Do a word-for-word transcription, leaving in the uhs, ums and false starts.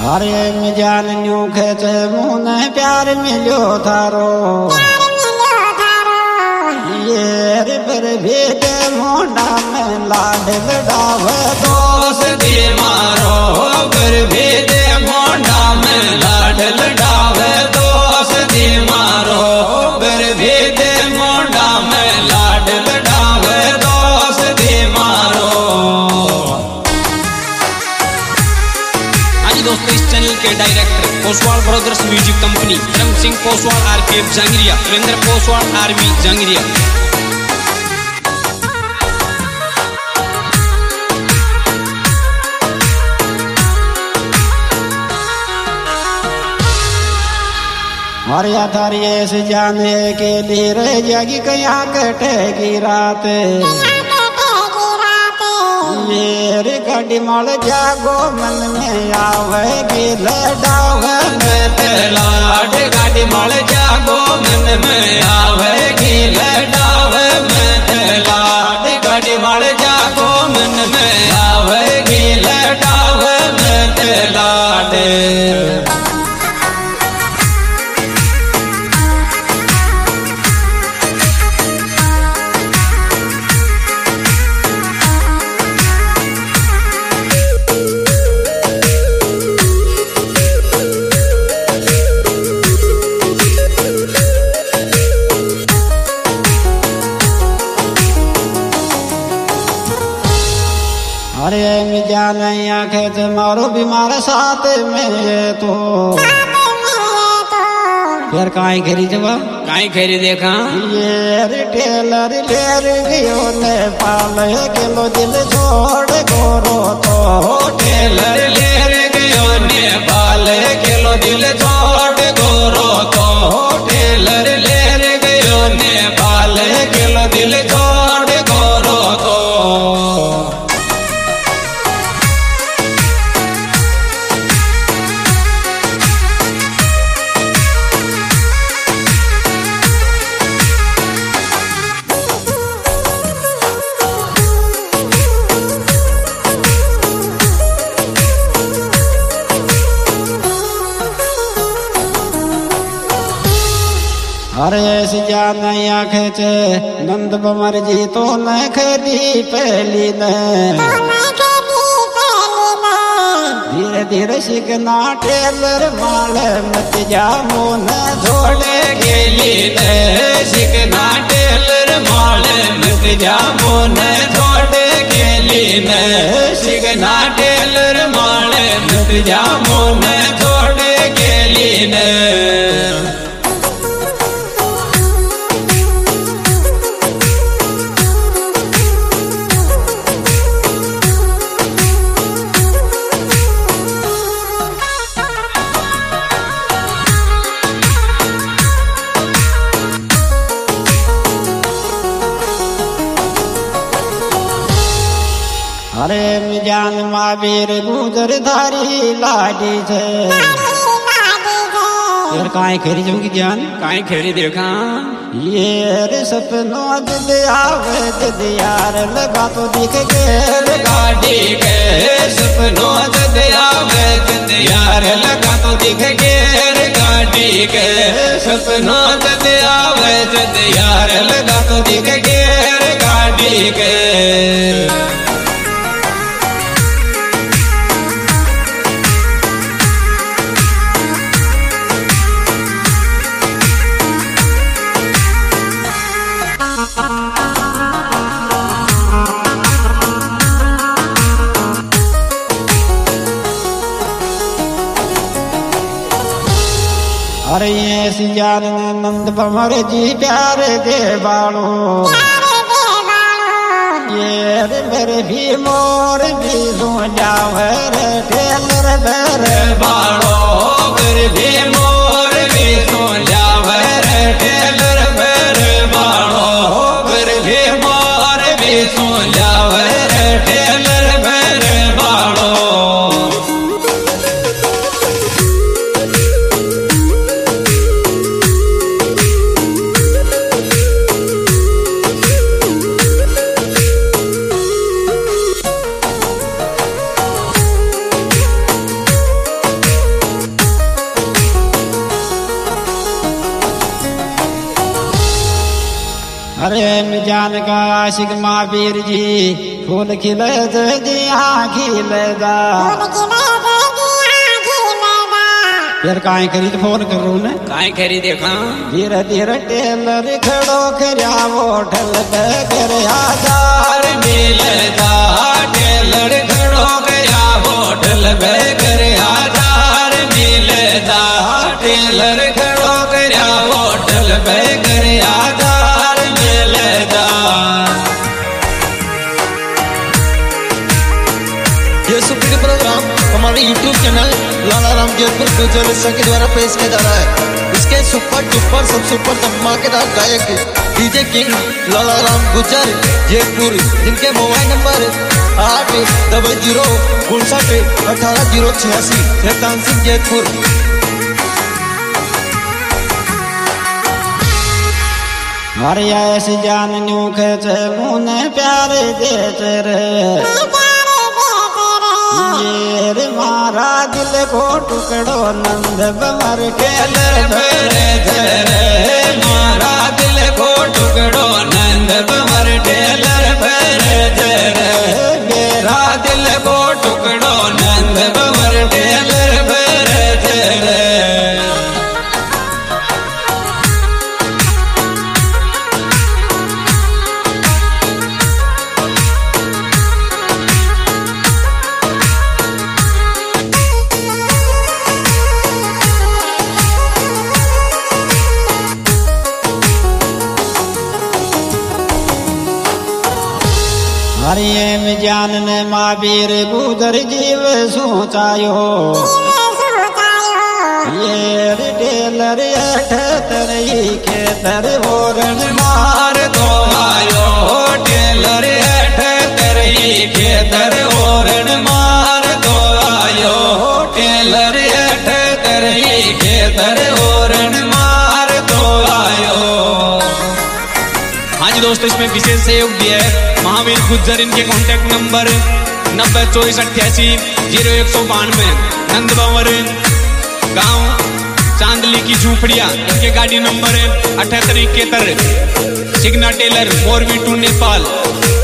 अरे मिजान न्यू खेच मुन प्यार मिलो थारो ये रे पर भेद मोंडा में लाड लडाव दोस दे मारो पर भेद मोंडा में लाड लडाव दोस दे मारो पर भेद मोंडा में लाड लडाव दोस दे मारो। आज दोस्तों इस चैनल के director Poswal brothers music company Dharm Singh Poswal RPF Jangariya Virendra Poswal army Jangariya. और यादार ये से जाने के लिए रह जागी कहाँ कटेगी रात मेरे गाड़ी माल जागो मन में आवेगी लडाव लाड गाड़ी माल जागो मन में आवेगी लडाव लाड गाड़ी माल जागो मन में आवेगी लडाव लाड। अरे मिजान आंखें से मारो बीमार साथ में तो फिर काई खरी जब काई खरी देखा ये रे टेलर लेर गयो नेपाल किलो दिल छोड़ गोरो तो टेलर लेर गयो नेपाल किलो दिल छोड़ गोरो तो टेलर लेर गयो नेपाल किलो दिल छोड़ गोरो तो। अरे ऐसी जान आंखें से नंद बमर जी तो न खरी पहली न धीरे धीरे सीखना टेलर माल मत जामो न छोड़े गेली न सीखना टेलर माल मत जामो न छोड़े गेली न सीखना टेलर माल मत जामो न छोड़े गेली न। अरे मिजान महावीर गुजर धारी लाडी छे यार काई खेरी जमकी जान काई खेरी देखा ये रे सपनों दिल आवे दिल यार लगा तो दिख के गाड़ी के सपनों दिल आवे दिल यार लगा तो दिख के गाड़ी के सपनों दिल आवे दिल यार लगा तो दिख के गाड़ी के। अरे ये सिजान नंद बमर जी प्यार दे बालो ये रे मेरे भी मोर भी सो जावे रे टेलर मेरे बालो मेरे भी मोर भी सो जावे रे टेलर मेरे बालो मेरे भी मोर भी सो जावे रे टेलर मेरे बालो। जान का आशिक महावीर जी फूल खिले दिया खिले दा फिर काहे करी तो फोन कर रू ने काहे करी देखा धीरे धीरे टेलर खड़ो खरिया होटल पे कर हजार मिलदा टेलर खड़ो गया होटल पे कर हजार मिलदा टेलर खड़ो गया होटल पे कर हजार मिलदा। ये सुपर प्रोग्राम हमारे यूट्यूब चैनल लाला राम जयपुर गुजर के द्वारा पेश किया जा रहा है। इसके सुपर डुपर सब सुपर धमाकेदार गायक डीजे किंग लाला राम गुजर जयपुर, जिनके मोबाइल नंबर आठ डबल जीरो उनसठ अठारह जीरो छियासी शैतान सिंह जयपुर। हर ऐसी जान न्यू खेच मुने प्यारे दे रे ये रे मारा दिल को टुकड़ो नंद बमर के मारा दिल को टुकड़ो नंद बमर टेलर मेरा दिल को टुकड़ो नंद बमर टेलर हरिये में जान ने महावीर गुजर जीव सोचायो ये टेलर अठतर खेतर होरण मार दो आयो टेलर अठतर खेतर होरण मार दो आयो टेलर अठतर खेतर होरण मार दो आयो। हाँ जी दोस्तों, इसमें विशेष सहयोग दिया है महावीर गुज्जर। इनके कॉन्टैक्ट नंबर नब्बे चौबीस अट्ठासी जीरो एक सौ बानवे, नंद भंवर गाँव चांदली की झूपड़िया। इनके गाड़ी नंबर है अठहत्तर इकहत्तर, सिग्ना टेलर मोरबी टू नेपाल।